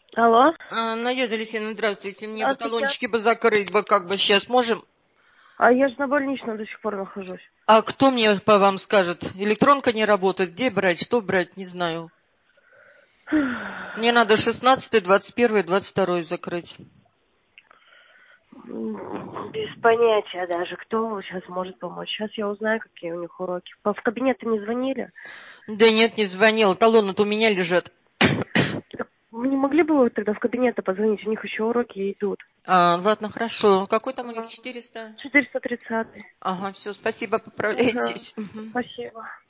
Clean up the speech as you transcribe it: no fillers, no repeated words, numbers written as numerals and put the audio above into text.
Алло. Надежда Алексеевна, здравствуйте. Мне бы Здравствуйте. талончики бы закрыть бы, как бы сейчас можем. А я же на больничном до сих пор нахожусь. А кто мне по вам скажет? Электронка не работает. Где брать? Что брать? Не знаю. Мне надо 16, 21, 22 закрыть. Без понятия даже, кто сейчас может помочь. Сейчас я узнаю, какие у них уроки. В кабинет не звонили? Да нет, не звонил. Талоны-то у меня лежат. Так вы не могли бы вы тогда в кабинет позвонить? У них еще уроки идут. Ладно, хорошо. Какой там у них 400? 430. Ага, все, спасибо, Ага. поправляйтесь. Мгм. Спасибо.